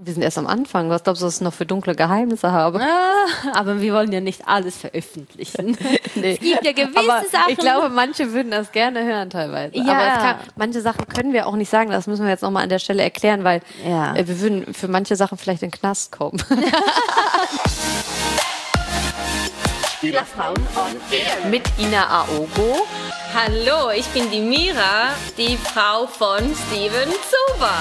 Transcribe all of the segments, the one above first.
Wir sind erst am Anfang. Was glaubst du, was ich noch für dunkle Geheimnisse habe? Aber wir wollen ja nicht alles veröffentlichen. Nee. Es gibt ja gewisse Aber Sachen. ich glaube, manche würden das gerne hören teilweise. Ja. Aber manche Sachen können wir auch nicht sagen. Das müssen wir jetzt nochmal an der Stelle erklären, weil wir würden für manche Sachen vielleicht in den Knast kommen. Frauen on Air. Mit Ina Aogo. Hallo, ich bin die Mira, die Frau von Steven Zuber.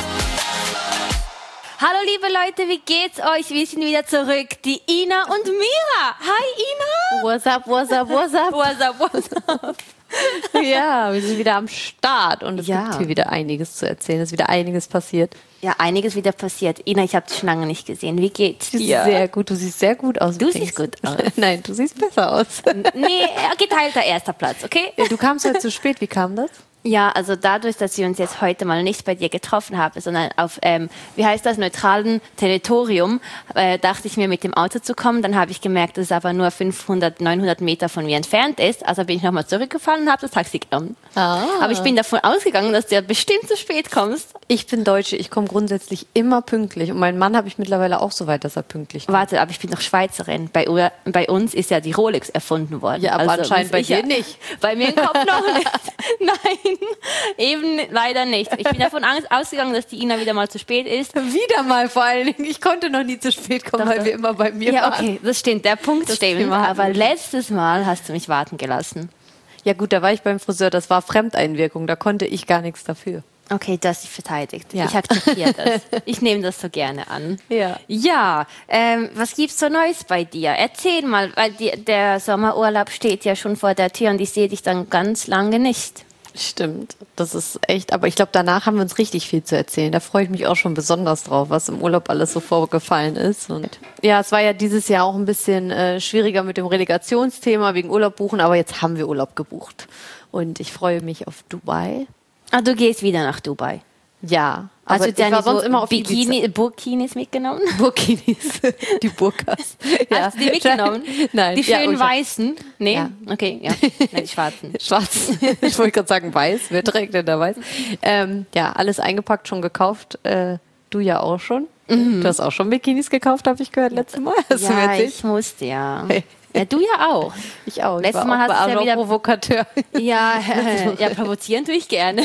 Hallo liebe Leute, wie geht's euch? Wir sind wieder zurück, die Ina und Mira. Hi Ina. What's up, what's up, what's up? What's up, what's up? Ja, wir sind wieder am Start und es gibt hier wieder einiges zu erzählen. Es ist wieder einiges passiert. Ja, einiges wieder passiert. Ina, ich habe dich schon lange nicht gesehen. Wie geht's dir? Sehr gut, du siehst sehr gut aus. Du siehst gut aus. Nein, du siehst besser aus. Nee, geteilter erster Platz, okay? Du kamst heute zu spät, wie kam das? Ja, also dadurch, dass wir uns jetzt heute mal nicht bei dir getroffen haben, sondern auf, wie heißt das, neutralen Territorium, dachte ich mir, mit dem Auto zu kommen. Dann habe ich gemerkt, dass es aber nur 500, 900 Meter von mir entfernt ist. Also bin ich nochmal zurückgefahren und habe das Taxi genommen. Aber ich bin davon ausgegangen, dass du ja bestimmt zu spät kommst. Ich bin Deutsche, ich komme grundsätzlich immer pünktlich. Und meinen Mann habe ich mittlerweile auch so weit, dass er pünktlich kommt. Warte, aber ich bin doch Schweizerin. Bei uns ist ja die Rolex erfunden worden. Ja, aber also, anscheinend bei dir nicht. Bei mir im Kopf noch nicht. Nein, eben leider nicht. Ich bin davon ausgegangen, dass die Ina wieder mal zu spät ist. Wieder mal vor allen Dingen. Ich konnte noch nie zu spät kommen, weil wir immer bei mir waren. Ja, okay, das stimmt. Der Punkt stimmt. Aber letztes Mal hast du mich warten gelassen. Ja gut, da war ich beim Friseur. Das war Fremdeinwirkung. Da konnte ich gar nichts dafür. Okay, du hast dich verteidigt. Ja. Ich akzeptiere das. Ich nehme das so gerne an. Ja, was gibt's so Neues bei dir? Erzähl mal, weil der Sommerurlaub steht ja schon vor der Tür und ich sehe dich dann ganz lange nicht. Stimmt, das ist echt, aber ich glaube, danach haben wir uns richtig viel zu erzählen. Da freue ich mich auch schon besonders drauf, was im Urlaub alles so vorgefallen ist. Und ja, es war ja dieses Jahr auch ein bisschen schwieriger mit dem Relegationsthema wegen Urlaub buchen, aber jetzt haben wir Urlaub gebucht. Und ich freue mich auf Dubai. Ah, du gehst wieder nach Dubai? Ja. Also ich war sonst immer auf Burkinis mitgenommen? Burkinis, die Burkas. Ja. Hast du die mitgenommen? Nein. Die schönen weißen? Nee? Ja. Okay, ja. Nein, die schwarzen. Schwarz. Ich wollte gerade sagen weiß. Wer trägt denn da weiß? Ja, alles eingepackt, schon gekauft. Du ja auch schon. Du hast auch schon Bikinis gekauft, habe ich gehört, letztes Mal. Hast du mir erzählt? Ich musste, ja. Ja, du ja auch. Ich auch. Letztes Mal hast du ja wieder Provokateur. Ja, provozieren tue ich gerne.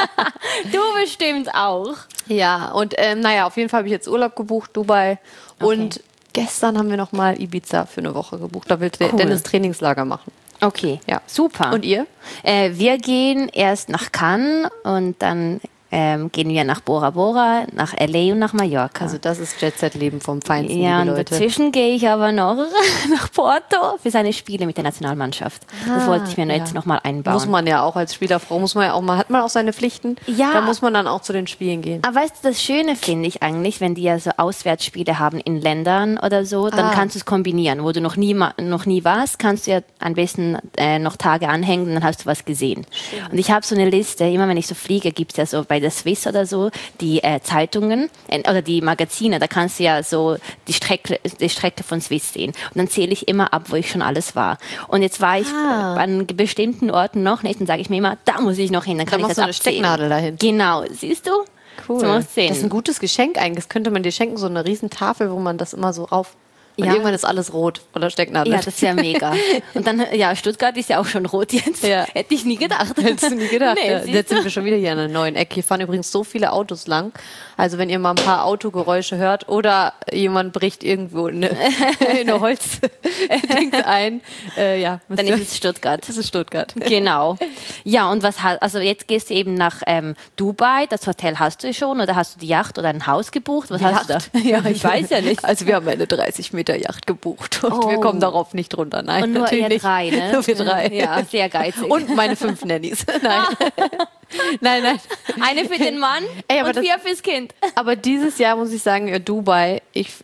Du bestimmt auch. Ja, und naja, auf jeden Fall habe ich jetzt Urlaub gebucht, Dubai. Okay. Und gestern haben wir nochmal Ibiza für eine Woche gebucht. Da will Dennis Trainingslager machen. Okay, ja, super. Und ihr? Wir gehen erst nach Cannes und dann gehen wir nach Bora Bora, nach L.A. und nach Mallorca. Also das ist Jet-Set-Leben vom Feinsten, ja, liebe und Leute. dazwischen gehe ich aber noch nach Porto für seine Spiele mit der Nationalmannschaft. Das wollte ich mir jetzt nochmal einbauen. Muss man ja auch als Spielerfrau, hat man auch seine Pflichten. Ja. Da muss man dann auch zu den Spielen gehen. Aber weißt du, das Schöne finde ich eigentlich, wenn die ja so Auswärtsspiele haben in Ländern oder so, dann kannst du es kombinieren. Wo du noch nie warst, kannst du ja am besten noch Tage anhängen, dann hast du was gesehen. Schön. Und ich habe so eine Liste, immer wenn ich so fliege, gibt es ja so bei der Swiss oder so, die Zeitungen oder die Magazine, da kannst du ja so die Strecke von Swiss sehen. Und dann zähle ich immer ab, wo ich schon alles war. Und jetzt war ich an bestimmten Orten noch nicht, dann sage ich mir immer, da muss ich noch hin, dann kann ich das abzählen. So eine Stecknadel dahin. Genau, siehst du? Cool. So das ist ein gutes Geschenk eigentlich. Das könnte man dir schenken, so eine riesen Tafel, wo man das immer so rauf... Und irgendwann ist alles rot oder Stecknadel. Ja, das ist ja mega. Und dann, ja, Stuttgart ist ja auch schon rot jetzt. Ja. Hätte ich nie gedacht. Hättest du nie gedacht. Nee, ja. Jetzt sind wir schon wieder hier an einer neuen Ecke. Hier fahren übrigens so viele Autos lang. Also wenn ihr mal ein paar Autogeräusche hört oder jemand bricht irgendwo in eine Holzding ein, ja. Dann ist es Stuttgart. Das ist Stuttgart. Genau. Ja, und also jetzt gehst du eben nach Dubai. Das Hotel hast du schon oder hast du die Yacht oder ein Haus gebucht? Was hast du da? Ja, ich weiß ja nicht. Also wir haben eine 30 Meter Yacht gebucht und wir kommen darauf nicht runter. Nein, und nur natürlich ihr drei, ne? Nur wir drei. Ja, sehr geizig. Und meine 5 Nannies. Nein. Nein. Eine für den Mann und 4 fürs Kind. Aber dieses Jahr muss ich sagen, Dubai, ich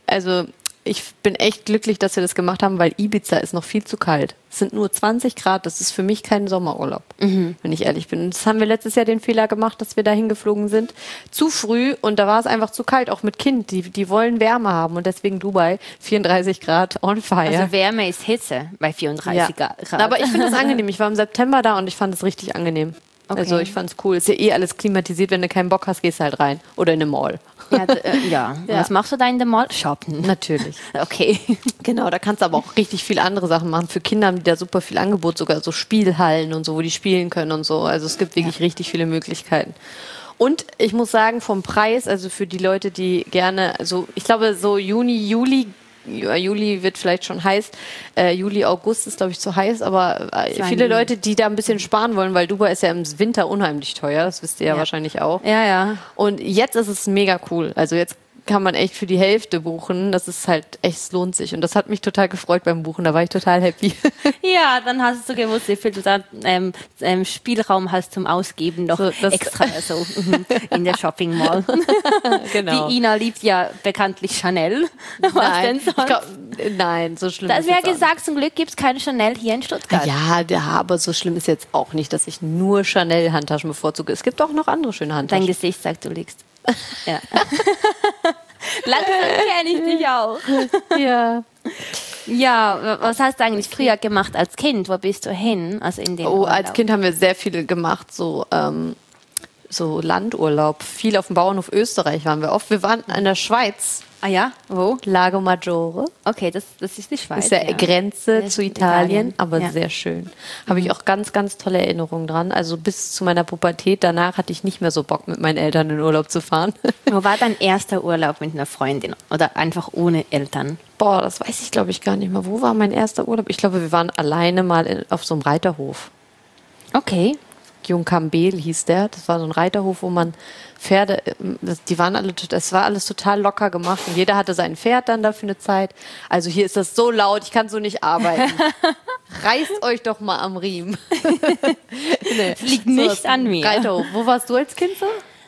bin echt glücklich, dass wir das gemacht haben, weil Ibiza ist noch viel zu kalt. Es sind nur 20 Grad, das ist für mich kein Sommerurlaub, wenn ich ehrlich bin. Und das haben wir letztes Jahr den Fehler gemacht, dass wir da hingeflogen sind. Zu früh und da war es einfach zu kalt, auch mit Kind. Die wollen Wärme haben und deswegen Dubai, 34 Grad on fire. Also Wärme ist Hitze bei 34 Grad. Aber ich finde es angenehm. Ich war im September da und ich fand es richtig angenehm. Okay. Also ich fand's cool. Ist ja eh alles klimatisiert. Wenn du keinen Bock hast, gehst du halt rein. Oder in eine Mall. Ja, ja. Ja. Was machst du da in der Mall? Shoppen. Natürlich. Okay. Genau, da kannst du aber auch richtig viel andere Sachen machen. Für Kinder haben die da super viel Angebot, sogar so Spielhallen und so, wo die spielen können und so. Also es gibt wirklich richtig viele Möglichkeiten. Und ich muss sagen, vom Preis, also für die Leute, die gerne, also ich glaube so Juli wird vielleicht schon heiß. Juli, August ist, glaube ich, zu heiß. Aber viele Leute, die da ein bisschen sparen wollen, weil Dubai ist ja im Winter unheimlich teuer. Das wisst ihr ja wahrscheinlich auch. Ja, ja. Und jetzt ist es mega cool. Also jetzt kann man echt für die Hälfte buchen. Das ist halt echt, es lohnt sich. Und das hat mich total gefreut beim Buchen. Da war ich total happy. Ja, dann hast du gewusst, wie viel du da Spielraum hast zum Ausgeben noch So, extra so, in der Shopping Mall. Genau. Die Ina liebt ja bekanntlich Chanel. Was denn sonst? Nein, so schlimm Das ist wäre jetzt auch gesagt, zum Glück gibt es keine Chanel hier in Stuttgart. nicht. Ja, aber so schlimm ist jetzt auch nicht, dass ich nur Chanel-Handtaschen bevorzuge. Es gibt auch noch andere schöne Dein Handtaschen. Gesicht sagt, du liegst. Ja. Langsam kenne ich dich auch. Ja. Ja, was hast du eigentlich früher gemacht als Kind? Wo bist du hin? Also in den Oh, als Urlaub? Kind haben wir sehr viele gemacht, so Landurlaub. Viel auf dem Bauernhof Österreich waren wir oft. Wir waren in der Schweiz, Ah ja, wo? Lago Maggiore. Okay, das ist die Schweiz. Ist ja Grenze zu Italien, aber ja. sehr schön. Habe ich auch ganz, ganz tolle Erinnerungen dran. Also bis zu meiner Pubertät. Danach hatte ich nicht mehr so Bock, mit meinen Eltern in Urlaub zu fahren. Wo war dein erster Urlaub mit einer Freundin? Oder einfach ohne Eltern? Boah, das weiß ich, glaube ich, gar nicht mehr. Wo war mein erster Urlaub? Ich glaube, wir waren alleine mal auf so einem Reiterhof. Okay. Jungkambel hieß der. Das war so ein Reiterhof, wo man Pferde, die waren alle, das war alles total locker gemacht und jeder hatte sein Pferd dann dafür eine Zeit. Also hier ist das so laut, ich kann so nicht arbeiten. Reißt euch doch mal am Riemen. Nee, Liegt nicht an mir. Reiterhof. Wo warst du als Kind so?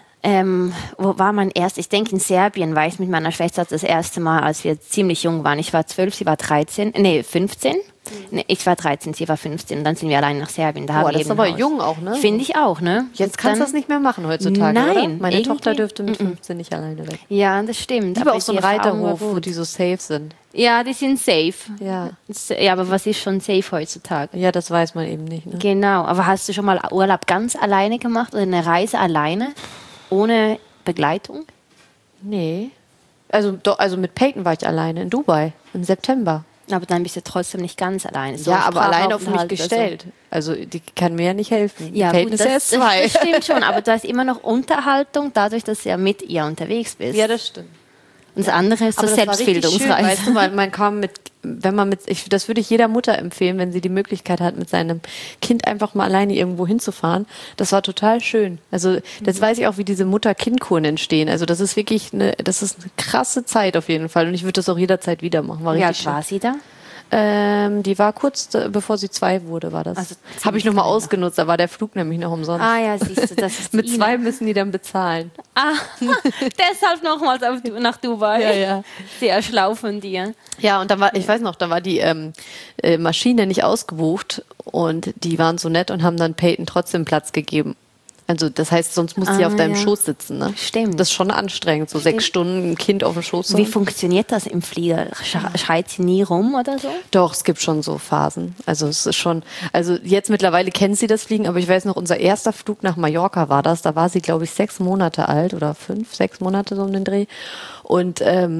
Wo war mein erst? Ich denke in Serbien war ich mit meiner Schwester das erste Mal, als wir ziemlich jung waren. Ich war 12, sie war 15. Nee, ich war 13, sie war 15 und dann sind wir allein nach Serbien. Da haben Boah, wir das ist eben aber ein Haus. jung auch, ne? Finde ich auch, ne? Jetzt kannst du das nicht mehr machen heutzutage, Nein, oder? Meine irgendwie- Tochter dürfte mit 15 nicht alleine weg. Ja, das stimmt. Lieber auf so die einen Erfahrung war Reiterhof, wo gut. die so safe sind. Ja, die sind safe. Ja. Ja, aber was ist schon safe heutzutage? Ja, das weiß man eben nicht. Ne? Genau, aber hast du schon mal Urlaub ganz alleine gemacht oder eine Reise alleine, ohne Begleitung? Nee. Also mit Peyton war ich alleine in Dubai im September. Aber dann bist du trotzdem nicht ganz alleine. So Ja, aber allein auf mich Sprachaufenthalt oder so. gestellt. Also die kann mir ja nicht helfen. Ja, Peyton gut, ist ja erst 2. das stimmt schon, aber du hast immer noch Unterhaltung, dadurch, dass du ja mit ihr unterwegs bist. Ja, das stimmt. Und das andere ist so Aber das war richtig schön, Selbstbildungsreise. weißt du, weil man kam das würde ich jeder Mutter empfehlen, wenn sie die Möglichkeit hat, mit seinem Kind einfach mal alleine irgendwo hinzufahren. Das war total schön. Also, das weiß ich auch, wie diese Mutter-Kind-Kuren entstehen. Also, das ist wirklich das ist eine krasse Zeit auf jeden Fall. Und ich würde das auch jederzeit wieder machen. War Ja, richtig schön. war sie da? Die war kurz bevor sie 2 wurde, war das. Also Habe ich nochmal ausgenutzt, da war der Flug nämlich noch umsonst. Ah ja, siehst du, das ist Mit Ina. 2 müssen die dann bezahlen. Ah, deshalb nochmals nach Dubai. Ja, ja. Sehr schlau von dir. Ja, und ich weiß noch, da war die Maschine nicht ausgebucht und die waren so nett und haben dann Peyton trotzdem Platz gegeben. Also das heißt, sonst musst du ja auf deinem ja. Schoß sitzen, ne? Stimmt. Das ist schon anstrengend, so 6 Stunden ein Kind auf dem Schoß zu Wie haben. funktioniert das im Flieger? Schreit sie nie rum oder so? Doch, es gibt schon so Phasen. Also es ist schon, also jetzt mittlerweile kennt sie das Fliegen, aber ich weiß noch, unser erster Flug nach Mallorca war das. Da war sie, glaube ich, 6 Monate alt oder 5, 6 Monate so um den Dreh. Und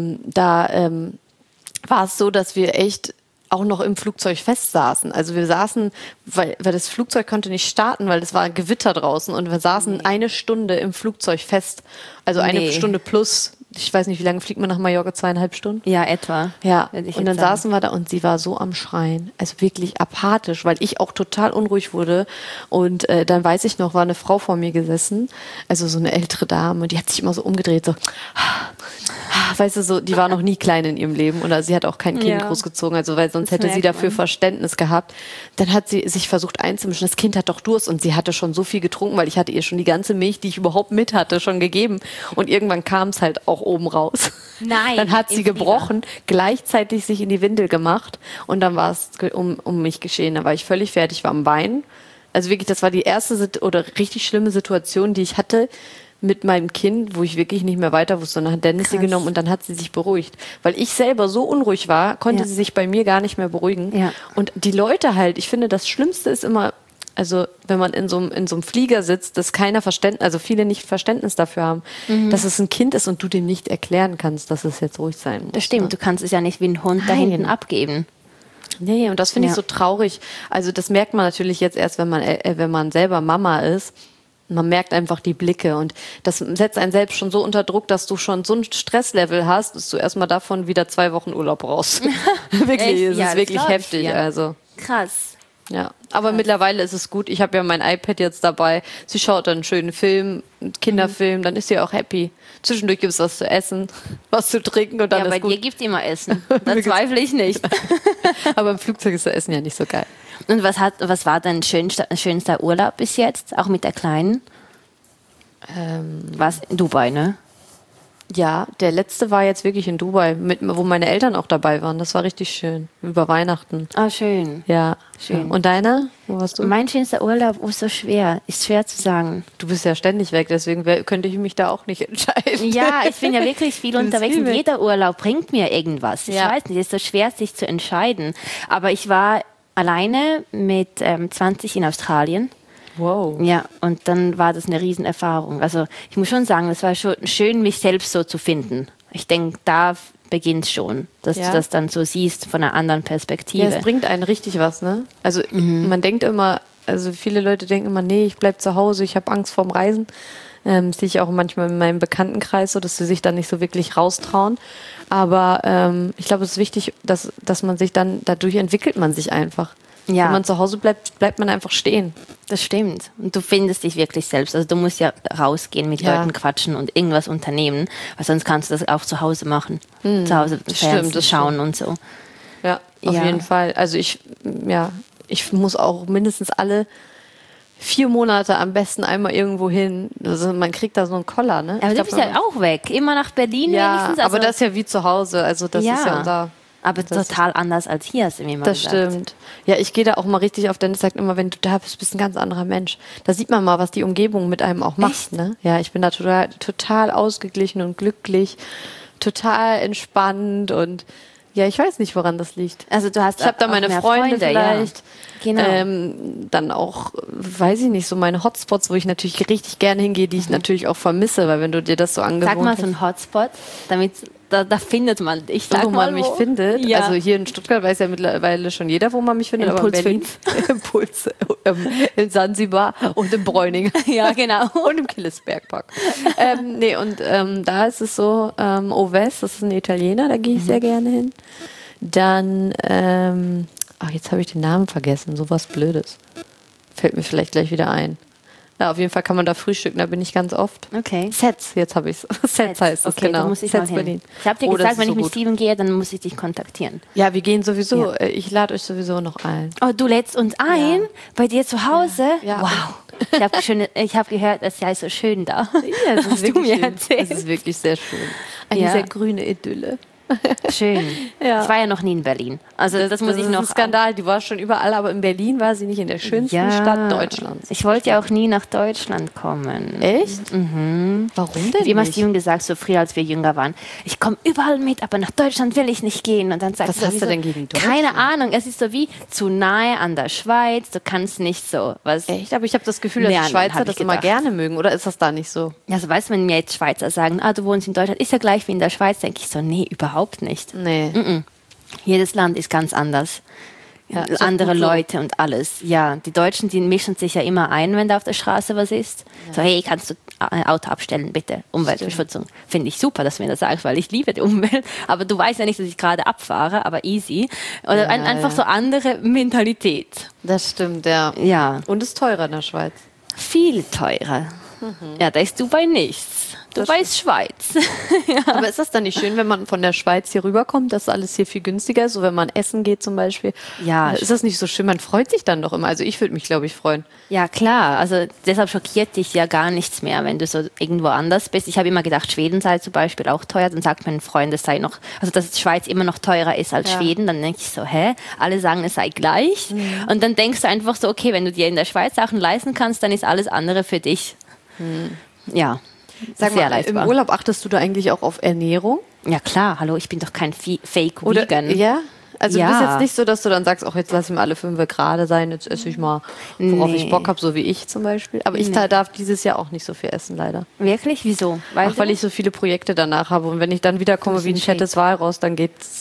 war es so, dass wir echt auch noch im Flugzeug festsaßen. Also wir saßen, weil das Flugzeug konnte nicht starten, weil es war Gewitter draußen und wir saßen 1 Stunde im Flugzeug fest. Also 1 Stunde plus, ich weiß nicht, wie lange fliegt man nach Mallorca? 2,5 Stunden? Ja, etwa. Ja, Würde ich und jetzt dann sagen. saßen wir da und sie war so am Schreien, also wirklich apathisch, weil ich auch total unruhig wurde. Und dann weiß ich noch, war eine Frau vor mir gesessen, also so eine ältere Dame, die hat sich immer so umgedreht, so, weißt du, so, die war noch nie klein in ihrem Leben oder sie hat auch kein Kind Ja. großgezogen, also weil sonst Das hätte sie merkt dafür man. Verständnis gehabt. Dann hat sie sich versucht einzumischen, das Kind hat doch Durst und sie hatte schon so viel getrunken, weil ich hatte ihr schon die ganze Milch, die ich überhaupt mit hatte, schon gegeben. Und irgendwann kam es halt auch oben raus. Nein, Dann hat sie im Flieger. gebrochen, gleichzeitig sich in die Windel gemacht und dann war es um mich geschehen. Da war ich völlig fertig, war am Weinen. Also wirklich, das war die erste oder richtig schlimme Situation, die ich hatte mit meinem Kind, wo ich wirklich nicht mehr weiter wusste. Und dann hat Dennis sie Krass. genommen und dann hat sie sich beruhigt. Weil ich selber so unruhig war, konnte Ja. sie sich bei mir gar nicht mehr beruhigen. Ja. Und die Leute halt, ich finde, das Schlimmste ist immer, Also wenn man in so einem Flieger sitzt, dass keiner also viele nicht Verständnis dafür haben, dass es ein Kind ist und du dem nicht erklären kannst, dass es jetzt ruhig sein muss. Das stimmt, du kannst es ja nicht wie ein Hund da hinten abgeben. Nee, und das finde ich so traurig. Also das merkt man natürlich jetzt erst, wenn man selber Mama ist. Man merkt einfach die Blicke und das setzt einen selbst schon so unter Druck, dass du schon so ein Stresslevel hast, dass du erstmal davon wieder 2 Wochen Urlaub brauchst. Wirklich, es ist wirklich heftig. Also. Krass. Ja, aber mittlerweile ist es gut. Ich habe ja mein iPad jetzt dabei. Sie schaut dann einen schönen Film, einen Kinderfilm, dann ist sie auch happy. Zwischendurch gibt es was zu essen, was zu trinken und dann ist gut. Ja, bei dir gibt es immer Essen. Da zweifle ich nicht. Aber im Flugzeug ist das Essen ja nicht so geil. Und was war dein schönster Urlaub bis jetzt, auch mit der Kleinen? Was in Dubai, ne? Ja, der letzte war jetzt wirklich in Dubai, wo meine Eltern auch dabei waren. Das war richtig schön. Über Weihnachten. Ah, schön. Ja. Schön. Und deiner? Wo warst du? Mein schönster Urlaub ist so schwer. Ist schwer zu sagen. Du bist ja ständig weg, deswegen könnte ich mich da auch nicht entscheiden. Ja, ich bin ja wirklich viel unterwegs und jeder Urlaub bringt mir irgendwas. Ich weiß nicht, es ist so schwer, sich zu entscheiden. Aber ich war alleine mit 20 in Australien. Wow. Ja, und dann war das eine Riesenerfahrung. Also ich muss schon sagen, es war schon schön, mich selbst so zu finden. Ich denke, da beginnt es schon, dass du das dann so siehst von einer anderen Perspektive. Ja, es bringt einen richtig was, ne? Also man denkt immer, also viele Leute denken immer, nee, ich bleib zu Hause, ich habe Angst vorm Reisen. Sehe ich auch manchmal in meinem Bekanntenkreis so, dass sie sich dann nicht so wirklich raustrauen. Aber ich glaube, es ist wichtig, dass man sich dann, dadurch entwickelt man sich einfach. Ja. Wenn man zu Hause bleibt, bleibt man einfach stehen. Das stimmt. Und du findest dich wirklich selbst. Also du musst ja rausgehen, mit Leuten quatschen und irgendwas unternehmen, weil sonst kannst du das auch zu Hause machen. Zu Hause Fernsehen schauen und so. Ja, auf jeden Fall. Also ich muss auch mindestens alle 4 Monate am besten einmal irgendwo hin. Also man kriegt da so einen Koller, ne? Aber du bist ja auch weg. Immer nach Berlin wenigstens. Ja, aber das ist ja wie zu Hause. Also das ist ja unser... Aber total anders als hier, hast du mir mal gesagt. Das stimmt. Ja, ich gehe da auch mal richtig auf, Dennis sagt immer, wenn du da bist, bist du ein ganz anderer Mensch. Da sieht man mal, was die Umgebung mit einem auch macht. Ne? Ja, ich bin da total ausgeglichen und glücklich, total entspannt und ja, ich weiß nicht, woran das liegt. Also ich habe da meine Freunde vielleicht. Ja. Genau. Dann auch, weiß ich nicht, so meine Hotspots, wo ich natürlich richtig gerne hingehe, die ich natürlich auch vermisse, weil wenn du dir das so angewohnt hast. Sag mal so ein Hotspot, damit da findet man dich. Wo man mich findet. Ja. Also hier in Stuttgart weiß ja mittlerweile schon jeder, wo man mich findet. Impuls aber in Berlin, Impuls, in Sansibar und in Bräuningen. Ja, genau. Und im Killesbergpark. Da ist es so, Oves, das ist ein Italiener, da gehe ich sehr gerne hin. Dann, jetzt habe ich den Namen vergessen, sowas Blödes. Fällt mir vielleicht gleich wieder ein. Ja, auf jeden Fall kann man da frühstücken, da bin ich ganz oft. Okay. Sets, jetzt habe ich es. Sets heißt das, genau. Da muss ich Sets Berlin. Ich habe dir gesagt, wenn ich mit Steven gehe, dann muss ich dich kontaktieren. Ja, wir gehen sowieso. Ja. Ich lade euch sowieso noch ein. Oh, du lädst uns ein? Ja. Bei dir zu Hause? Ja. Wow. Ich habe gehört, es sei so schön da. Ja, das ist wirklich schön. Es ist wirklich sehr schön. Eine sehr grüne Idylle. Schön. Ja. Ich war ja noch nie in Berlin. Also das muss ich noch. Das ist ein Skandal. Die war schon überall, aber in Berlin war sie nicht in der schönsten Stadt Deutschlands. Ich wollte ja auch nie nach Deutschland kommen. Echt? Mhm. Warum denn? Wie immer Steven gesagt, so früher als wir jünger waren, ich komme überall mit, aber nach Deutschland will ich nicht gehen. Und dann sagst was hast du denn gegen Deutschland? Keine Ahnung. Es ist so wie zu nahe an der Schweiz. Du kannst nicht so was. Echt? Aber ich habe das Gefühl, dass die Schweizer das immer gerne mögen. Oder ist das da nicht so? Also weißt du, wenn mir jetzt Schweizer sagen, du wohnst in Deutschland, ist ja gleich wie in der Schweiz, denke ich so, nee, überhaupt nicht. Nee. Jedes Land ist ganz anders. Ja, andere Leute und alles. Ja, die Deutschen, die mischen sich ja immer ein, wenn da auf der Straße was ist. Ja. So, hey, kannst du ein Auto abstellen, bitte? Umweltverschmutzung. Finde ich super, dass du mir das sagst, weil ich liebe die Umwelt. Aber du weißt ja nicht, dass ich gerade abfahre, aber easy. Oder einfach so andere Mentalität. Das stimmt, ja. Und es ist teurer in der Schweiz. Viel teurer. Ja, da ist Dubai nichts. Dubai ist Schweiz. Ja. Aber ist das dann nicht schön, wenn man von der Schweiz hier rüberkommt, dass alles hier viel günstiger ist? So wenn man essen geht zum Beispiel. Ja. Ist das nicht so schön? Man freut sich dann doch immer. Also ich würde mich, glaube ich, freuen. Ja, klar. Also deshalb schockiert dich ja gar nichts mehr, wenn du so irgendwo anders bist. Ich habe immer gedacht, Schweden sei zum Beispiel auch teuer. Dann sagt mein Freund, es sei noch, also dass die Schweiz immer noch teurer ist als Schweden. Dann denke ich so, alle sagen, es sei gleich. Und dann denkst du einfach so, okay, wenn du dir in der Schweiz Sachen leisten kannst, dann ist alles andere für dich. Ja. Sag mal, im Urlaub achtest du da eigentlich auch auf Ernährung? Ja klar, hallo, ich bin doch kein Fake-Vegan. Ja? Also du bist jetzt nicht so, dass du dann sagst, ach, jetzt lass ich mal alle 5 gerade sein, jetzt esse ich mal, worauf ich Bock habe, so wie ich zum Beispiel. Aber ich darf dieses Jahr auch nicht so viel essen, leider. Wirklich? Wieso? Weil ich so viele Projekte danach habe. Und wenn ich dann wieder komme wie ein fettes Walross, dann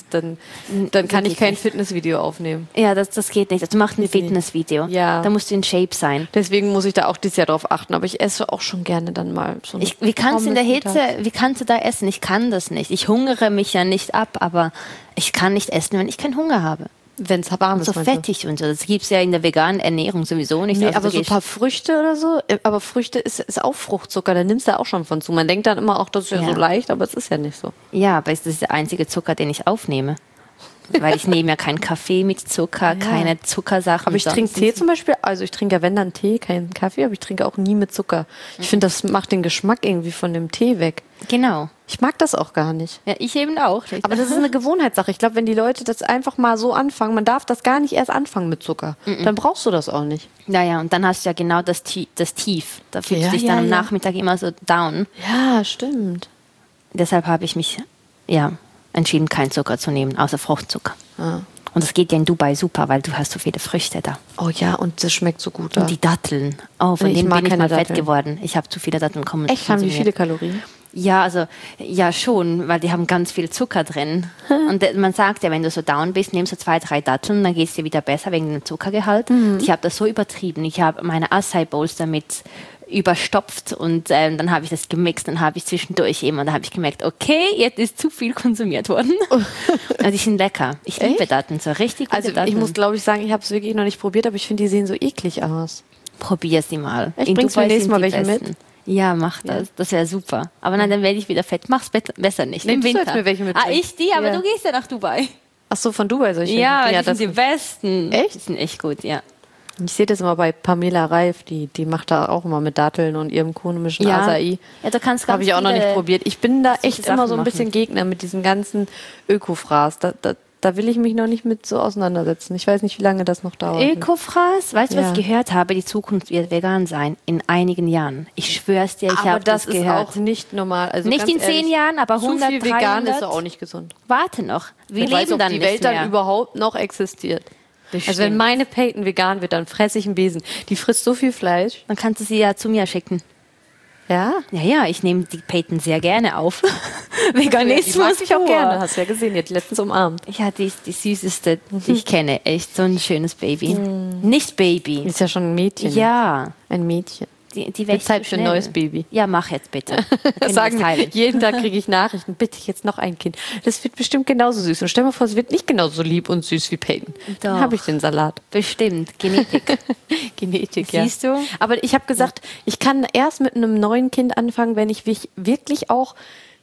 kann ich kein Fitnessvideo aufnehmen. Ja, das geht nicht. Also du machst ein Fitnessvideo. Ja. Da musst du in Shape sein. Deswegen muss ich da auch dieses Jahr drauf achten. Aber ich esse auch schon gerne dann mal so eine Wie kannst du in der Hitze, wie kannst du da essen? Ich kann das nicht. Ich hungere mich ja nicht ab, aber ich kann nicht essen, wenn ich keinen Hunger habe. Wenn es warm ist. So fettig und so. Das gibt es ja in der veganen Ernährung sowieso nicht. Nee, also aber so ein paar Früchte oder so. Aber Früchte ist auch Fruchtzucker, da nimmst du auch schon von zu. Man denkt dann immer auch, das ist ja so leicht, aber es ist ja nicht so. Ja, aber es ist der einzige Zucker, den ich aufnehme. Weil ich nehme ja keinen Kaffee mit Zucker, keine Zuckersachen. Aber ich trinke Tee zum Beispiel, also ich trinke ja wenn dann Tee, keinen Kaffee, aber ich trinke auch nie mit Zucker. Ich finde, das macht den Geschmack irgendwie von dem Tee weg. Genau. Ich mag das auch gar nicht. Ja, ich eben auch. Aber das ist eine Gewohnheitssache. Ich glaube, wenn die Leute das einfach mal so anfangen, man darf das gar nicht erst anfangen mit Zucker, dann brauchst du das auch nicht. Naja, und dann hast du ja genau das Tief. Da fühlst du dich dann am Nachmittag immer so down. Ja, stimmt. Deshalb habe ich mich, entschieden, keinen Zucker zu nehmen, außer Fruchtzucker. Ah. Und das geht ja in Dubai super, weil du hast so viele Früchte da. Oh ja, und das schmeckt so gut. Und die Datteln. Oh, von denen bin ich mal fett Datteln. geworden. Ich habe zu viele Datteln konsumiert. Echt, haben die viele Kalorien? Ja, also, ja schon, weil die haben ganz viel Zucker drin. Und man sagt ja, wenn du so down bist, nimmst du 2, 3 Datteln, dann geht es dir wieder besser wegen dem Zuckergehalt. Ich habe das so übertrieben. Ich habe meine Acai Bowls damit überstopft und dann habe ich das gemixt, dann habe ich zwischendurch da habe ich gemerkt, okay, jetzt ist zu viel konsumiert worden. Und die sind lecker. Ich liebe Datteln, so richtig gute Datteln. Ich muss, glaube ich, sagen, ich habe es wirklich noch nicht probiert, aber ich finde, die sehen so eklig aus. Probier sie mal. Ich bring's mir nächstes Mal welche mit. Ja, mach das. Ja. Das wäre super. Aber nein, dann werde ich wieder fett. Mach's besser nicht. Im Winter. Jetzt mir welche mit. Ich die, aber du gehst ja nach Dubai. Ach so, von Dubai soll ich Ja, die sind die besten. Echt? Die sind echt gut, ja. Ich sehe das immer bei Pamela Reif, die macht da auch immer mit Datteln und ihrem komischen Acai. Ja, du kannst Habe ich auch noch nicht probiert. Ich bin da echt immer so ein bisschen Gegner mit diesem ganzen Ökofraß. Da will ich mich noch nicht mit so auseinandersetzen. Ich weiß nicht, wie lange das noch dauert. Ökofraß? Weißt du, was ich gehört habe? Die Zukunft wird vegan sein. In einigen Jahren. Ich schwör's dir, ich habe das gehört. Aber das ist auch nicht normal. Also nicht in 10 Jahren, aber 100, zu viel 300. vegan ist auch nicht gesund. Warte noch. Wir leben weiß, ob dann die nicht Welt mehr. dann überhaupt noch existiert. Bestimmt. Also wenn meine Peyton vegan wird, dann fresse ich einen Besen. Die frisst so viel Fleisch. Dann kannst du sie ja zu mir schicken. Ja? Ja, ich nehme die Peyton sehr gerne auf. Veganismus die mag ich auch gerne. Hast du ja gesehen, die hat letztens umarmt. Ja, die ist die süßeste, die ich kenne. Echt so ein schönes Baby. Nicht Baby. Ist ja schon ein Mädchen. Ja. Ein Mädchen. Die wächst Zeit für ein neues Baby. Ja, mach jetzt bitte. Sagen jeden Tag kriege ich Nachrichten, bitte jetzt noch ein Kind. Das wird bestimmt genauso süß. Und stell dir mal vor, es wird nicht genauso lieb und süß wie Peyton. Dann habe ich den Salat. Bestimmt. Genetik. Genetik, ja. Siehst du? Aber ich habe gesagt, ich kann erst mit einem neuen Kind anfangen, wenn ich mich wirklich auch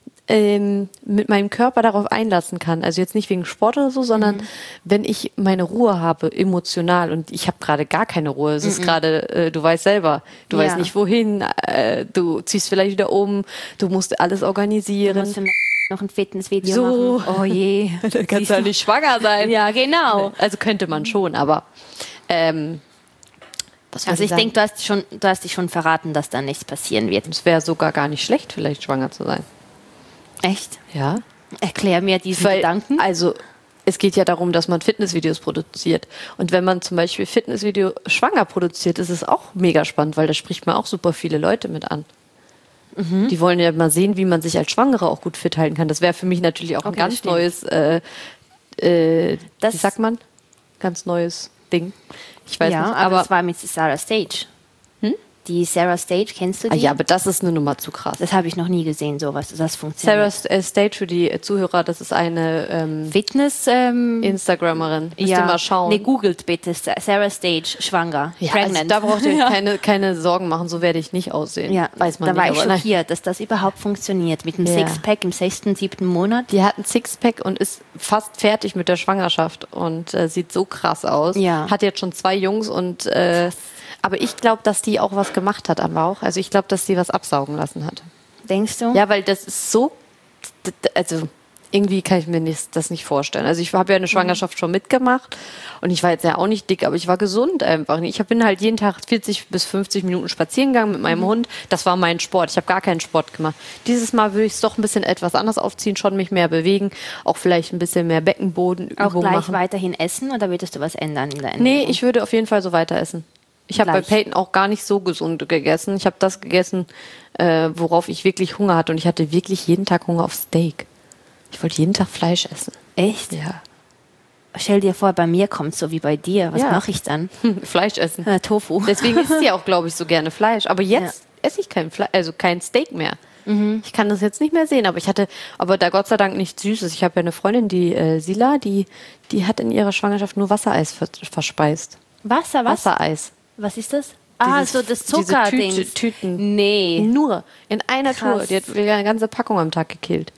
mit meinem Körper darauf einlassen kann. Also jetzt nicht wegen Sport oder so, sondern wenn ich meine Ruhe habe, emotional. Und ich habe gerade gar keine Ruhe. Es ist gerade, du weißt selber, du weißt nicht wohin, du ziehst vielleicht wieder um, du musst alles organisieren. Du musst noch ein Fitnessvideo machen. Oh je. Dann kannst du ja nicht schwanger sein. Ja, genau. Also könnte man schon, aber also ich denke, du hast dich schon verraten, dass da nichts passieren wird. Es wäre sogar gar nicht schlecht, vielleicht schwanger zu sein. Echt? Ja. Erklär mir diesen Gedanken. Also es geht ja darum, dass man Fitnessvideos produziert. Und wenn man zum Beispiel Fitnessvideo schwanger produziert, ist es auch mega spannend, weil da spricht man auch super viele Leute mit an. Die wollen ja mal sehen, wie man sich als Schwangere auch gut fit halten kann. Das wäre für mich natürlich auch ein ganz neues, wie sagt man? Ganz neues Ding. Ich weiß nicht. Aber das war mit Sarah Stage. Die Sarah Stage, kennst du die? Ja, aber das ist eine Nummer zu krass. Das habe ich noch nie gesehen, sowas. Das funktioniert. Sarah Stage für die Zuhörer, das ist eine Fitness Instagrammerin. Müsst ihr mal schauen. Nee, googelt bitte. Sarah Stage, schwanger, pregnant. Also da braucht ihr keine Sorgen machen, so werde ich nicht aussehen. Ja, weiß man da nicht. war ich schockiert, dass das überhaupt funktioniert. Mit einem Sixpack im 6., 7. Monat. Die hat ein Sixpack und ist fast fertig mit der Schwangerschaft und sieht so krass aus. Ja. Hat jetzt schon 2 Jungs und aber ich glaube, dass die auch was gemacht hat am Bauch. Also ich glaube, dass die was absaugen lassen hat. Denkst du? Ja, weil das ist so, also irgendwie kann ich mir das nicht vorstellen. Also ich habe ja eine Schwangerschaft schon mitgemacht und ich war jetzt ja auch nicht dick, aber ich war gesund einfach. Ich bin halt jeden Tag 40 bis 50 Minuten spazieren gegangen mit meinem Hund. Das war mein Sport. Ich habe gar keinen Sport gemacht. Dieses Mal würde ich es doch ein bisschen etwas anders aufziehen, schon mich mehr bewegen, auch vielleicht ein bisschen mehr Beckenbodenübung Auch gleich machen. weiterhin essen oder würdest du was ändern in der Ernährung? Nee, ich würde auf jeden Fall so weiter essen. Ich habe bei Peyton auch gar nicht so gesund gegessen. Ich habe das gegessen, worauf ich wirklich Hunger hatte. Und ich hatte wirklich jeden Tag Hunger auf Steak. Ich wollte jeden Tag Fleisch essen. Echt? Ja. Stell dir vor, bei mir kommt es so wie bei dir. Was Ja. mache ich dann? Fleisch essen. Tofu. Deswegen isst sie auch, glaube ich, so gerne Fleisch. Aber jetzt esse ich kein Fleisch, also kein Steak mehr. Ich kann das jetzt nicht mehr sehen, aber ich hatte, aber da Gott sei Dank nichts Süßes. Ich habe ja eine Freundin, die Sila, die hat in ihrer Schwangerschaft nur Wassereis verspeist. Was? Wassereis. Was ist das? Dieses- Das Zuckerding. diese Tüten. Nee. Nur in einer Krass. Tour. Die hat eine ganze Packung am Tag gekillt.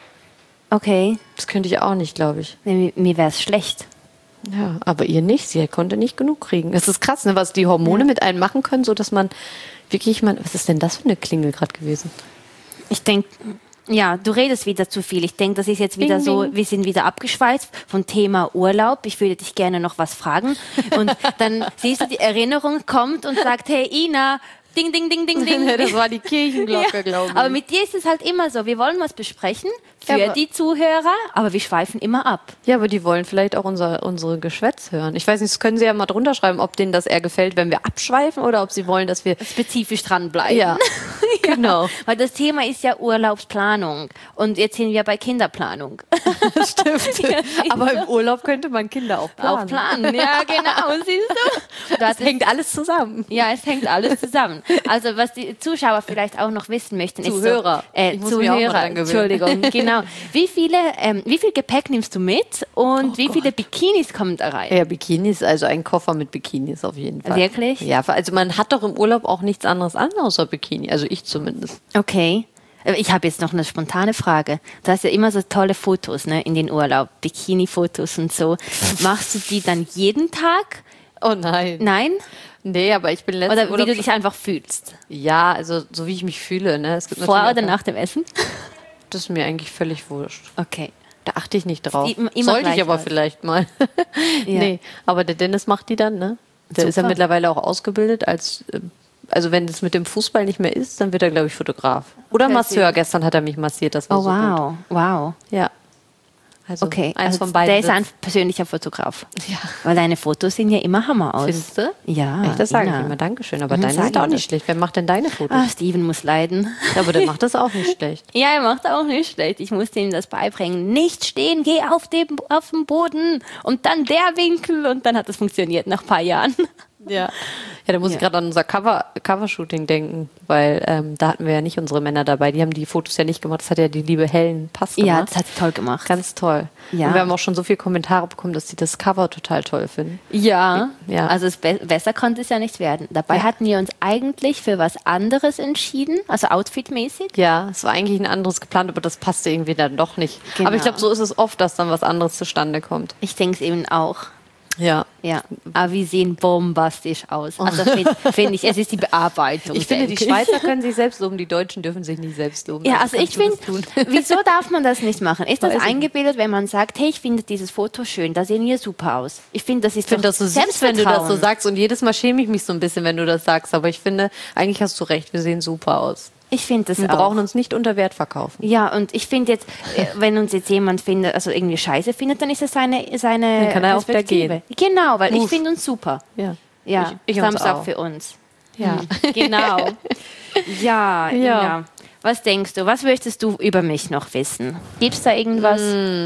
Okay. Das könnte ich auch nicht, glaube ich. Nee, mir wäre es schlecht. Ja, aber ihr nicht. Sie konnte nicht genug kriegen. Es ist krass, ne, was die Hormone mit einem machen können, so dass man wirklich, was ist denn das für eine Klingel gerade gewesen? Ich denke, ja, du redest wieder zu viel. Ich denke, das ist jetzt wieder Ding, so, ding. wir sind wieder abgeschweift vom Thema Urlaub. Ich würde dich gerne noch was fragen. Und dann siehst du, die Erinnerung kommt und sagt, hey Ina, ding, ding, ding, ding, ding. Das war die Kirchenglocke, glaube ich. Aber mit dir ist es halt immer so, wir wollen was besprechen für Ja, aber- die Zuhörer, aber wir schweifen immer ab. Ja, aber die wollen vielleicht auch unsere Geschwätz hören. Ich weiß nicht, das können sie ja mal drunter schreiben, ob denen das eher gefällt, wenn wir abschweifen oder ob sie wollen, dass wir... Spezifisch dranbleiben. Ja, genau. Weil das Thema ist ja Urlaubsplanung und jetzt sind wir bei Kinderplanung. Stimmt. Aber im Urlaub könnte man Kinder auch planen. Auch planen, ja genau, siehst du? Das hängt alles zusammen. Ja, es hängt alles zusammen. Also was die Zuschauer vielleicht auch noch wissen möchten, Zuhörer. ist so, Ich muss mich auch mal Zuhörer, dran gewöhnen. Entschuldigung, genau. Wie viel Gepäck nimmst du mit und wie viele Bikinis kommen da rein? Ja, Bikinis, also ein Koffer mit Bikinis auf jeden Fall. Wirklich? Ja, also man hat doch im Urlaub auch nichts anderes an außer Bikini. Also ich zumindest. Okay. Ich habe jetzt noch eine spontane Frage. Du hast ja immer so tolle Fotos, ne, in den Urlaub, Bikini-Fotos und so. Machst du die dann jeden Tag? Oh nein. Nein? Nee, aber ich bin letztes Oder wie du dich einfach fühlst? Ja, also so wie ich mich fühle. Ne? Es gibt Vor natürlich oder auch- nach dem Essen? Das ist mir eigentlich völlig wurscht. Okay. Da achte ich nicht drauf. Sieht immer Sollte gleich ich aber aus. vielleicht mal. Ja. Nee, aber der Dennis macht die dann, ne? Der ist ja Super. mittlerweile auch ausgebildet als, also wenn es mit dem Fußball nicht mehr ist, dann wird er, glaube ich, Fotograf. Oder Okay, Masseur. süß. Gestern hat er mich massiert, das war Oh so gut. wow, wow. Ja. Also Okay, eins also von beiden. der ist wird's. ein persönlicher Fotograf. Ja. Weil deine Fotos sehen ja immer Hammer aus. Findest du? Ja, Echt, das sage ich Ina. immer. Dankeschön. Aber Mhm, deine sag sind auch ihm nicht das. schlecht. Wer macht denn deine Fotos? Ah, Steven muss leiden. Ja, aber der macht das auch nicht schlecht. Ja, er macht auch nicht schlecht. Ich musste ihm das beibringen. Nicht stehen, geh auf den Boden und dann der Winkel und dann hat das funktioniert nach ein paar Jahren. Ja. Ja, da muss ich gerade an unser Covershooting denken, weil da hatten wir ja nicht unsere Männer dabei. Die haben die Fotos ja nicht gemacht. Das hat ja die liebe Helen Pass gemacht. Ja, das hat sie toll gemacht. Ganz toll. Ja. Und wir haben auch schon so viele Kommentare bekommen, dass sie das Cover total toll finden. Ja, Ja. also besser konnte es ja nicht werden. Dabei Ja. hatten wir uns eigentlich für was anderes entschieden, also outfitmäßig. Ja, es war eigentlich ein anderes geplant, aber das passte irgendwie dann doch nicht. Genau. Aber ich glaube, so ist es oft, dass dann was anderes zustande kommt. Ich denke es eben auch. Ja. Ja, aber wir sehen bombastisch aus. Also finde ich, es ist die Bearbeitung. Ich finde, die denke Schweizer können sich selbst loben, die Deutschen dürfen sich nicht selbst loben. Ja, also ich kannst finde, du das tun. wieso darf man das nicht machen? Ist das Weiß ich eingebildet, wenn man sagt, hey, ich finde dieses Foto schön, da sehen wir super aus. Ich finde, das ist Ich finde das so süß, wenn du das so sagst. Und jedes Mal schäme ich mich so ein bisschen, wenn du das sagst. Aber ich finde, eigentlich hast du recht, wir sehen super aus. Ich finde das Wir auch. brauchen uns nicht unter Wert verkaufen. Ja, und ich finde jetzt, wenn uns jetzt jemand findet, also irgendwie scheiße findet, dann ist es seine Dann kann er auch wieder Perspektive. Genau, weil ich Move. finde uns super. Ja. Ja, Ich uns Thumbs up auch. für uns. Ja. Genau. Ja, Ja. Ina. Was denkst du? Was möchtest du über mich noch wissen? Gibt es da irgendwas?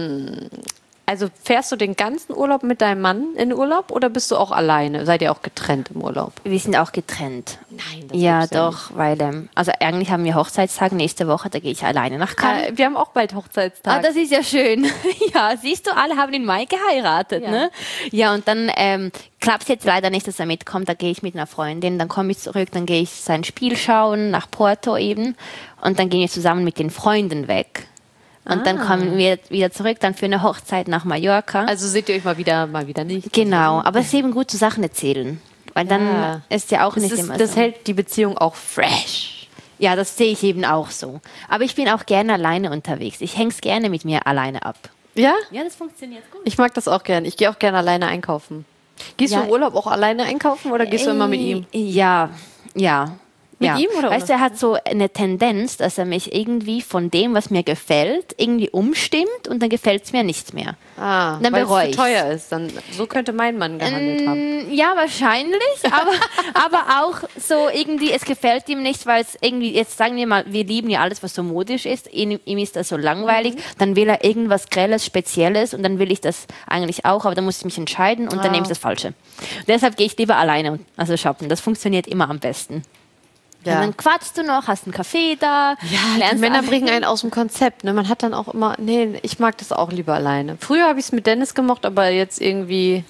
Also fährst du den ganzen Urlaub mit deinem Mann in Urlaub oder bist du auch alleine? Seid ihr auch getrennt im Urlaub? Wir sind auch getrennt. Nein, Ja, doch, weil, also eigentlich haben wir Hochzeitstag nächste Woche, da gehe ich alleine nach Cannes. Wir haben auch bald Hochzeitstag. Ah, das ist ja schön. Ja, siehst du, alle haben im Mai geheiratet, Ja. ne? Ja, und dann klappt es jetzt leider nicht, dass er mitkommt. Da gehe ich mit einer Freundin, dann komme ich zurück, dann gehe ich sein Spiel schauen, nach Porto eben. Und dann gehen wir zusammen mit den Freunden weg. Und dann kommen wir wieder zurück, dann für eine Hochzeit nach Mallorca. Also seht ihr euch mal wieder nicht. Genau, aber es ist eben gut, zu Sachen erzählen. Weil dann ist ja auch Das, nicht ist, immer das so. hält die Beziehung auch fresh. Ja, das sehe ich eben auch so. Aber ich bin auch gerne alleine unterwegs. Ich hänge es gerne mit mir alleine ab. Ja? Ja, das funktioniert gut. Ich mag das auch gerne. Ich gehe auch gerne alleine einkaufen. Gehst du im Urlaub auch alleine einkaufen oder gehst du immer mit ihm? Ja. Mit ihm oder Weißt du, er hat so eine Tendenz, dass er mich irgendwie von dem, was mir gefällt, irgendwie umstimmt und dann gefällt es mir nicht mehr. Dann weil es zu teuer ist. Dann, so könnte mein Mann gehandelt haben. Ja, wahrscheinlich, aber auch so irgendwie, es gefällt ihm nicht, weil es irgendwie, jetzt sagen wir mal, wir lieben ja alles, was so modisch ist, ihm ist das so langweilig, dann will er irgendwas Grelles, Spezielles und dann will ich das eigentlich auch, aber dann muss ich mich entscheiden und dann nehme ich das Falsche. Und deshalb gehe ich lieber alleine shoppen, das funktioniert immer am besten. Ja. Und dann quatschst du noch, hast einen Kaffee da. Ja, die Männer bringen einen aus dem Konzept. Ne? Man hat dann auch immer, ich mag das auch lieber alleine. Früher habe ich es mit Dennis gemocht, aber jetzt irgendwie...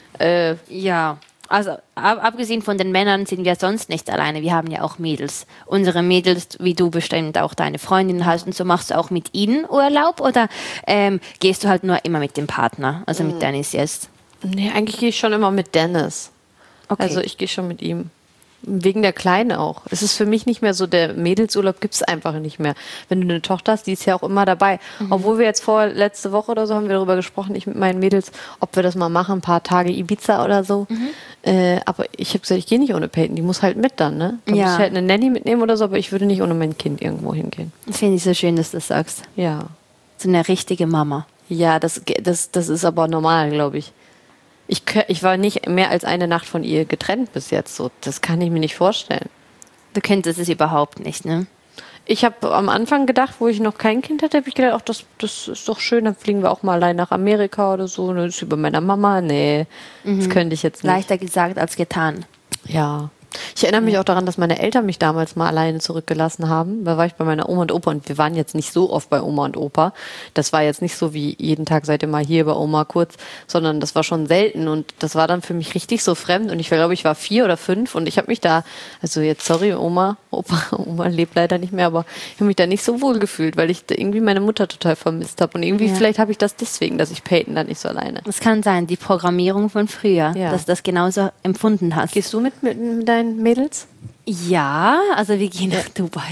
Ja, also abgesehen von den Männern sind wir sonst nicht alleine. Wir haben ja auch Mädels. Unsere Mädels, wie du bestimmt auch deine Freundin hast und so, machst du auch mit ihnen Urlaub oder gehst du halt nur immer mit dem Partner, also mit Dennis jetzt? Nee, eigentlich gehe ich schon immer mit Dennis. Okay. Also ich gehe schon mit ihm. Wegen der Kleinen auch. Es ist für mich nicht mehr so, der Mädelsurlaub gibt es einfach nicht mehr. Wenn du eine Tochter hast, die ist ja auch immer dabei. Obwohl wir jetzt letzte Woche oder so haben wir darüber gesprochen, ich mit meinen Mädels, ob wir das mal machen, ein paar Tage Ibiza oder so. Aber ich habe gesagt, ich gehe nicht ohne Peyton, die muss halt mit dann, ne? Da muss ich halt eine Nanny mitnehmen oder so, aber ich würde nicht ohne mein Kind irgendwo hingehen. Das finde ich so schön, dass du das sagst. Ja. So eine richtige Mama. Ja, das ist aber normal, glaube ich. Ich war nicht mehr als eine Nacht von ihr getrennt bis jetzt. So, das kann ich mir nicht vorstellen. Du könntest es überhaupt nicht, ne? Ich habe am Anfang gedacht, wo ich noch kein Kind hatte, habe ich gedacht, ach, das ist doch schön, dann fliegen wir auch mal allein nach Amerika oder so. Das ist über meiner Mama. Nee, das könnte ich jetzt nicht. Leichter gesagt als getan. Ja. Ich erinnere mich auch daran, dass meine Eltern mich damals mal alleine zurückgelassen haben. Da war ich bei meiner Oma und Opa und wir waren jetzt nicht so oft bei Oma und Opa. Das war jetzt nicht so wie jeden Tag seid ihr mal hier bei Oma kurz, sondern das war schon selten und das war dann für mich richtig so fremd und ich glaube, ich war 4 oder 5 und ich habe mich da, also jetzt sorry Oma, Oma lebt leider nicht mehr, aber ich habe mich da nicht so wohl gefühlt, weil ich irgendwie meine Mutter total vermisst habe und irgendwie vielleicht habe ich das deswegen, dass ich Peyton dann nicht so alleine. Das kann sein, die Programmierung von früher, dass du das genauso empfunden hast. Gehst du mit deinen Mädels? Ja, also wir gehen nach Dubai.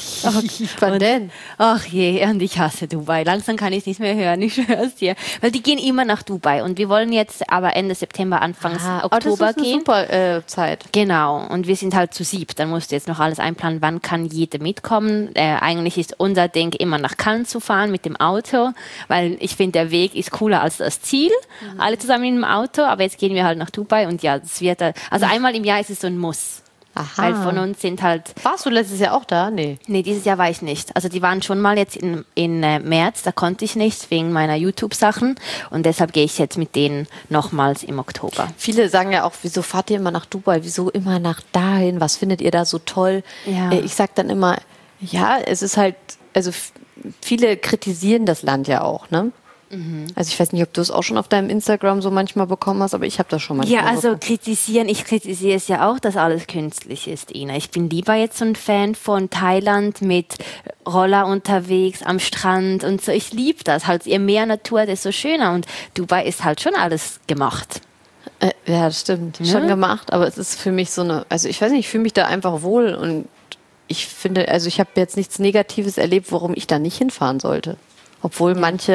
Wann denn? Ach je, und ich hasse Dubai. Langsam kann ich es nicht mehr hören, ich schwör's dir. Weil die gehen immer nach Dubai und wir wollen jetzt aber Ende September, Anfang Oktober das ist gehen. Eine super Zeit. Genau, und wir sind halt zu 7. Dann musst du jetzt noch alles einplanen, wann kann jede mitkommen. Eigentlich ist unser Ding, immer nach Cannes zu fahren mit dem Auto, weil ich finde, der Weg ist cooler als das Ziel. Alle zusammen in einem Auto, aber jetzt gehen wir halt nach Dubai und ja, das wird also einmal im Jahr ist es so ein Muss. Aha. Weil von uns sind halt... Warst du letztes Jahr auch da? Nee, dieses Jahr war ich nicht. Also die waren schon mal jetzt in März, da konnte ich nicht, wegen meiner YouTube-Sachen. Und deshalb gehe ich jetzt mit denen nochmals im Oktober. Viele sagen ja auch, wieso fahrt ihr immer nach Dubai? Wieso immer nach dahin? Was findet ihr da so toll? Ja. Ich sag dann immer, ja, es ist halt, also viele kritisieren das Land ja auch, ne? Also ich weiß nicht, ob du es auch schon auf deinem Instagram so manchmal bekommen hast, aber ich habe das schon manchmal bekommen. Ich kritisiere es ja auch, dass alles künstlich ist, Ina. Ich bin lieber jetzt so ein Fan von Thailand mit Roller unterwegs am Strand und so. Ich liebe das. Halt, je mehr Natur, desto schöner. Und Dubai ist halt schon alles gemacht. Ja, das stimmt. Ja? Schon gemacht, aber es ist für mich so eine, also ich weiß nicht, ich fühle mich da einfach wohl und ich finde, also ich habe jetzt nichts Negatives erlebt, warum ich da nicht hinfahren sollte. Obwohl manche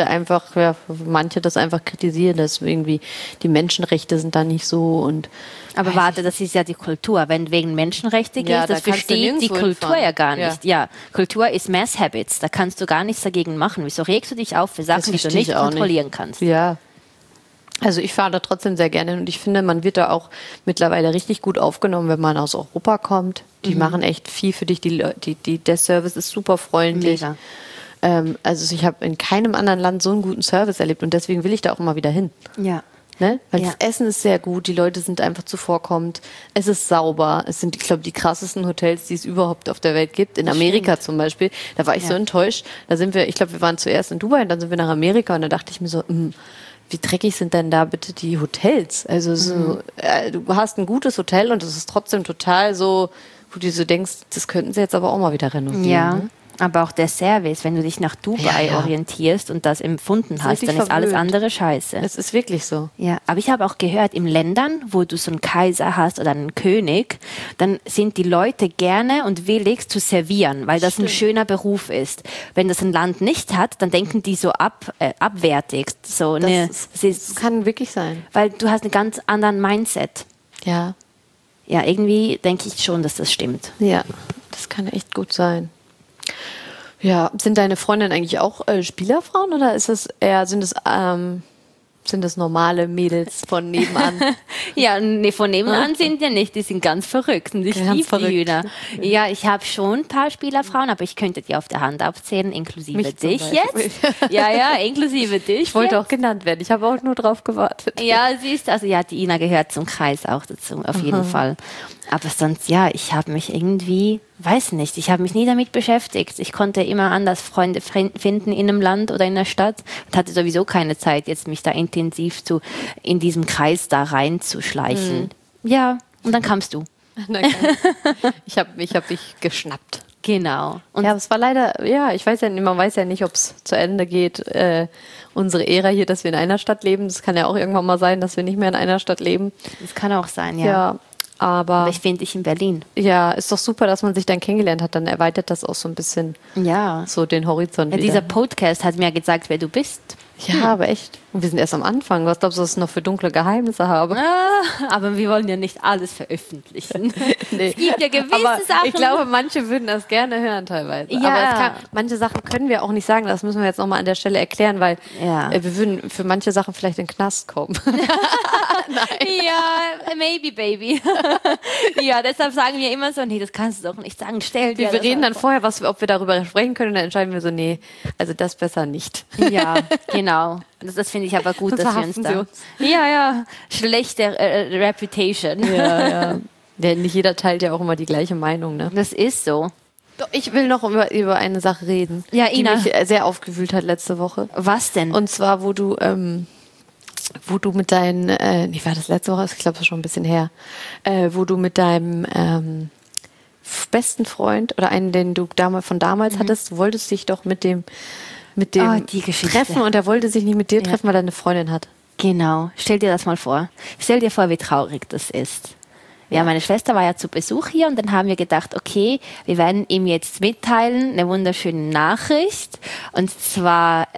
das einfach kritisieren, dass irgendwie die Menschenrechte sind da nicht so und. Aber warte, das ist ja die Kultur. Wenn wegen Menschenrechte geht, das versteht die Kultur ja gar nicht. Ja, Kultur ist Mass Habits. Da kannst du gar nichts dagegen machen. Wieso regst du dich auf für Sachen, die du nicht kontrollieren kannst? Ja. Also ich fahre da trotzdem sehr gerne und ich finde, man wird da auch mittlerweile richtig gut aufgenommen, wenn man aus Europa kommt. Die machen echt viel für dich. Der Service ist super freundlich. Mega. Also ich habe in keinem anderen Land so einen guten Service erlebt und deswegen will ich da auch immer wieder hin. Ja. Ne? Weil das Essen ist sehr gut, die Leute sind einfach zuvorkommend, es ist sauber, es sind, ich glaube, die krassesten Hotels, die es überhaupt auf der Welt gibt. In Amerika zum Beispiel, da war ich so enttäuscht. Ich glaube, wir waren zuerst in Dubai und dann sind wir nach Amerika und da dachte ich mir so, wie dreckig sind denn da bitte die Hotels? Also du hast ein gutes Hotel und es ist trotzdem total so, wo du so denkst, das könnten sie jetzt aber auch mal wieder renovieren. Ja. Ne? Aber auch der Service, wenn du dich nach Dubai orientierst und das empfunden hast, dann ist alles andere scheiße. Es ist wirklich so. Ja, aber ich habe auch gehört, in Ländern, wo du so einen Kaiser hast oder einen König, dann sind die Leute gerne und willig zu servieren, weil das ein schöner Beruf ist. Wenn das ein Land nicht hat, dann denken die so abwertig. So, das kann wirklich sein. Weil du hast einen ganz anderen Mindset. Ja. Ja, irgendwie denke ich schon, dass das stimmt. Ja, das kann echt gut sein. Ja, sind deine Freundinnen eigentlich auch Spielerfrauen oder ist es eher, sind es normale Mädels von nebenan? Ja, nee, von nebenan sind ja nicht, die sind ganz verrückt und ich liebe die Hühner. Ja, ich habe schon ein paar Spielerfrauen, aber ich könnte die auf der Hand abzählen, inklusive Mich dich jetzt. Ja, inklusive dich. Ich wollte auch genannt werden, ich habe auch nur drauf gewartet. Ja, siehst, also ja, die Ina gehört zum Kreis auch dazu, auf jeden Fall. Aber sonst, ja, ich habe mich irgendwie, weiß nicht, ich habe mich nie damit beschäftigt. Ich konnte immer anders Freunde finden in einem Land oder in einer Stadt und hatte sowieso keine Zeit, jetzt mich da intensiv in diesem Kreis da reinzuschleichen. Ja, und dann kamst du. Ich hab dich geschnappt. Genau. Und ja, es war leider, ja, ich weiß ja nicht, man weiß ja nicht, ob es zu Ende geht, unsere Ära hier, dass wir in einer Stadt leben. Das kann ja auch irgendwann mal sein, dass wir nicht mehr in einer Stadt leben. Das kann auch sein, ja. Ja. Aber ich finde dich in Berlin. Ja, ist doch super, dass man sich dann kennengelernt hat. Dann erweitert das auch so ein bisschen so den Horizont. Ja, dieser Podcast hat mir gesagt, wer du bist. Ja, aber echt. Und wir sind erst am Anfang. Was glaubst du, was ich noch für dunkle Geheimnisse habe? Aber wir wollen ja nicht alles veröffentlichen. Nee. Es gibt ja gewisse Sachen. Ich glaube, manche würden das gerne hören teilweise. Ja. Aber manche Sachen können wir auch nicht sagen. Das müssen wir jetzt nochmal an der Stelle erklären, weil wir würden für manche Sachen vielleicht in den Knast kommen. Nein. Ja, maybe, baby. Ja, deshalb sagen wir immer so, nee, das kannst du doch nicht sagen. Wir reden dann vorher, ob wir darüber sprechen können und dann entscheiden wir so, nee, also das besser nicht. Ja, genau. Das finde ich aber gut, dass wir uns da... Ja, schlechte Reputation. Ja. Nicht jeder teilt ja auch immer die gleiche Meinung, ne? Das ist so. Doch, ich will noch über eine Sache reden, die mich sehr aufgewühlt hat letzte Woche. Was denn? Und zwar, wo du mit deinen, war das letzte Woche? Ich glaube, das ist schon ein bisschen her. Wo du mit deinem besten Freund oder einen, den du von damals hattest, du wolltest dich doch mit dem treffen und er wollte sich nicht mit dir treffen, weil er eine Freundin hat. Genau. Stell dir das mal vor. Stell dir vor, wie traurig das ist. Ja, meine Schwester war ja zu Besuch hier und dann haben wir gedacht, okay, wir werden ihm jetzt mitteilen, eine wunderschöne Nachricht. Und zwar,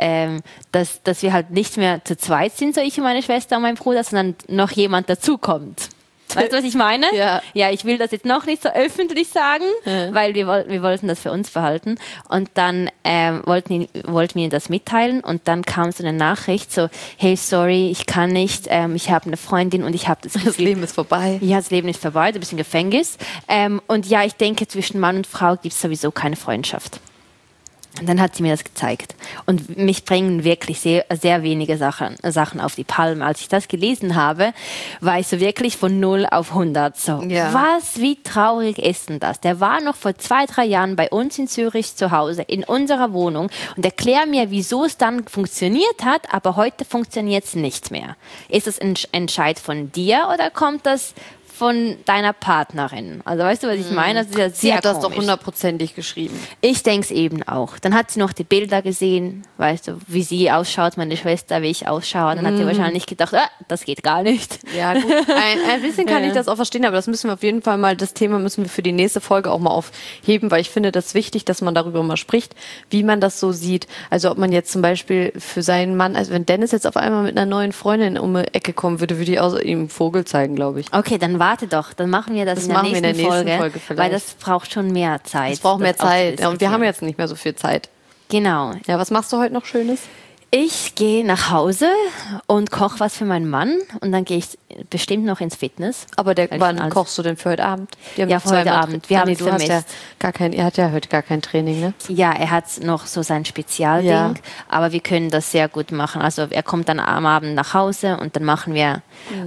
dass wir halt nicht mehr zu zweit sind, so ich und meine Schwester und mein Bruder, sondern noch jemand dazukommt. Weißt du, was ich meine? Ja. Ja, ich will das jetzt noch nicht so öffentlich sagen, weil wir wollten das für uns behalten. Und dann wollten wir ihm das mitteilen und dann kam so eine Nachricht so, hey, sorry, ich kann nicht, ich habe eine Freundin und ich habe das Gefühl... Das Leben ist vorbei. Ja, das Leben ist vorbei, du bist im Gefängnis. Und ja, ich denke, zwischen Mann und Frau gibt es sowieso keine Freundschaft. Und dann hat sie mir das gezeigt. Und mich bringen wirklich sehr, sehr wenige Sachen auf die Palme. Als ich das gelesen habe, war ich so wirklich von 0 auf 100. So, wie traurig ist denn das? Der war noch vor 2-3 Jahren bei uns in Zürich zu Hause, in unserer Wohnung. Und erklär mir, wieso es dann funktioniert hat, aber heute funktioniert es nicht mehr. Ist das ein Entscheid von dir oder kommt das von deiner Partnerin? Also weißt du, was ich meine? Das ist ja sehr sie hat das komisch. doch 100%ig geschrieben. Ich denke es eben auch. Dann hat sie noch die Bilder gesehen, weißt du, wie sie ausschaut, meine Schwester, wie ich ausschaue. Dann hat sie wahrscheinlich gedacht, das geht gar nicht. Ja, gut. Ein bisschen kann ich das auch verstehen, aber das müssen wir auf jeden Fall mal, das Thema müssen wir für die nächste Folge auch mal aufheben, weil ich finde das wichtig, dass man darüber mal spricht, wie man das so sieht. Also ob man jetzt zum Beispiel für seinen Mann, also wenn Dennis jetzt auf einmal mit einer neuen Freundin um die Ecke kommen würde, würde ich auch ihm einen Vogel zeigen, glaube ich. Okay, dann warte doch, dann machen wir das in der nächsten Folge weil das braucht schon mehr Zeit. Es braucht mehr Zeit. Ja, und wir haben jetzt nicht mehr so viel Zeit. Genau. Ja, was machst du heute noch Schönes? Ich gehe nach Hause und koche was für meinen Mann und dann gehe ich bestimmt noch ins Fitness. Aber wann kochst du denn für heute Abend? Ja, für heute Abend. Wir haben es vermisst. Er hat ja heute gar kein Training, ne? Ja, er hat noch so sein Spezialding, aber wir können das sehr gut machen. Also er kommt dann am Abend nach Hause und dann machen wir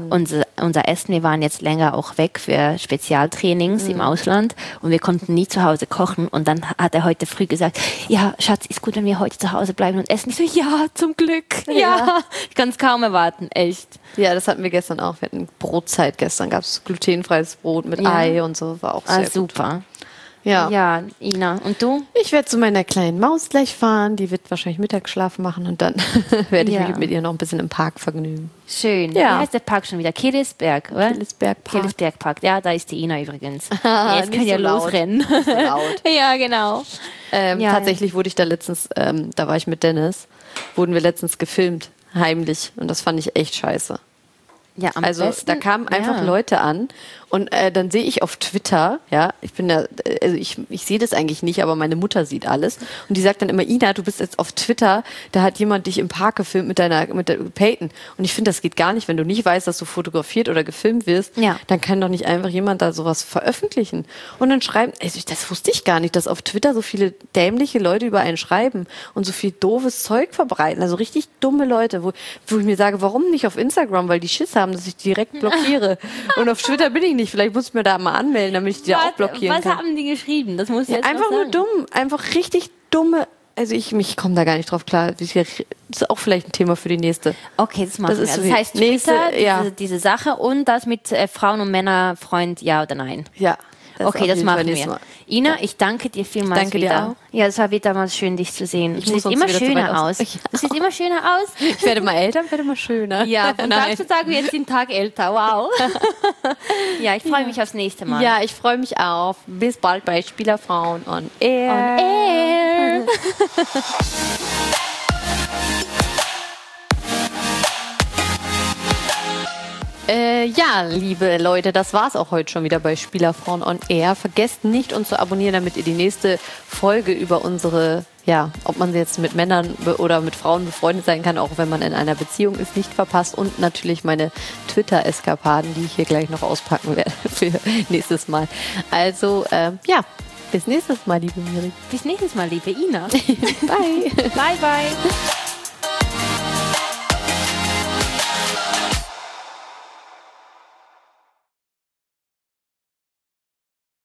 unser Essen. Wir waren jetzt länger auch weg für Spezialtrainings im Ausland und wir konnten nie zu Hause kochen. Und dann hat er heute früh gesagt, ja, Schatz, ist gut, wenn wir heute zu Hause bleiben und essen. Ich so, ja, zum Glück. Ja. Ich kann es kaum erwarten, echt. Ja, das hatten wir gestern auch. Wir hatten Brotzeit gestern. Gab es glutenfreies Brot mit Ei und so. War auch sehr super. Ja. Ja, Ina. Und du? Ich werde zu meiner kleinen Maus gleich fahren. Die wird wahrscheinlich Mittagsschlaf machen und dann werde ich mich mit ihr noch ein bisschen im Park vergnügen. Schön. Ja. Wie heißt der Park schon wieder? Killisberg, oder? Killisberg-Park. Killisberg-Park. Ja, da ist die Ina übrigens. Jetzt kann ja so laut. losrennen. Nicht so laut. Ja, genau. Tatsächlich wurde ich da letztens, da war ich mit Dennis, wurden wir letztens gefilmt, heimlich. Und das fand ich echt scheiße. Ja, am Also besten, da kamen einfach Leute an und dann sehe ich auf Twitter, ja, ich bin da, also ich sehe das eigentlich nicht, aber meine Mutter sieht alles und die sagt dann immer, Ina, du bist jetzt auf Twitter, da hat jemand dich im Park gefilmt mit der Peyton und ich finde, das geht gar nicht, wenn du nicht weißt, dass du fotografiert oder gefilmt wirst, dann kann doch nicht einfach jemand da sowas veröffentlichen und dann schreiben, also das wusste ich gar nicht, dass auf Twitter so viele dämliche Leute über einen schreiben und so viel doofes Zeug verbreiten, also richtig dumme Leute, wo ich mir sage, warum nicht auf Instagram, weil die Schiss haben, dass ich direkt blockiere. Und auf Twitter bin ich nicht. Vielleicht muss ich mir da mal anmelden, damit ich die auch blockieren kann. Was haben die geschrieben? Das muss ich jetzt einfach nur sagen. dumm. Einfach richtig dumme. Also ich komme da gar nicht drauf klar. Das ist auch vielleicht ein Thema für die nächste. Okay, das machen wir. ist so Das heißt nächste, Twitter, diese Sache und das mit Frauen und Männer, Freund, ja oder nein. Ja. Okay, das machen wir. Ina, ich danke dir vielmals danke wieder. Dir auch. Ja, es war wieder mal schön, dich zu sehen. Du siehst immer wieder schöner aus. Ja. Du siehst immer schöner aus. Ich werde mal älter, werde mal schöner. Ja, von Tag zu Tag wird den Tag älter. Wow. Ja, ich freue mich aufs nächste Mal. Ja, ich freue mich auch. Bis bald bei Spielerfrauen on Air. On Air. Ja, liebe Leute, das war's auch heute schon wieder bei Spielerfrauen on Air. Vergesst nicht, uns zu abonnieren, damit ihr die nächste Folge über unsere, ja, ob man jetzt mit Männern oder mit Frauen befreundet sein kann, auch wenn man in einer Beziehung ist, nicht verpasst. Und natürlich meine Twitter-Eskapaden, die ich hier gleich noch auspacken werde für nächstes Mal. Also, ja, bis nächstes Mal, liebe Miri. Bis nächstes Mal, liebe Ina. Bye. Bye, bye.